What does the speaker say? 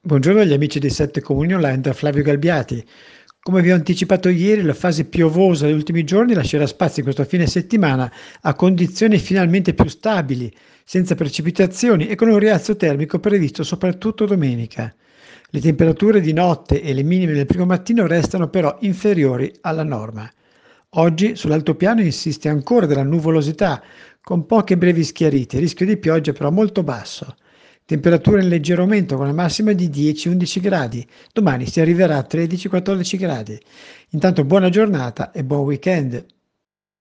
Buongiorno agli amici dei Sette Comuni Online da Flavio Galbiati. Come vi ho anticipato ieri, la fase piovosa degli ultimi giorni lascerà spazio in questo fine settimana a condizioni finalmente più stabili, senza precipitazioni e con un rialzo termico previsto soprattutto domenica. Le temperature di notte e le minime del primo mattino restano però inferiori alla norma. Oggi sull'altopiano insiste ancora della nuvolosità, con poche brevi schiarite, rischio di pioggia però molto basso. Temperatura in leggero aumento con la massima di 10-11 gradi. Domani si arriverà a 13-14 gradi. Intanto buona giornata e buon weekend.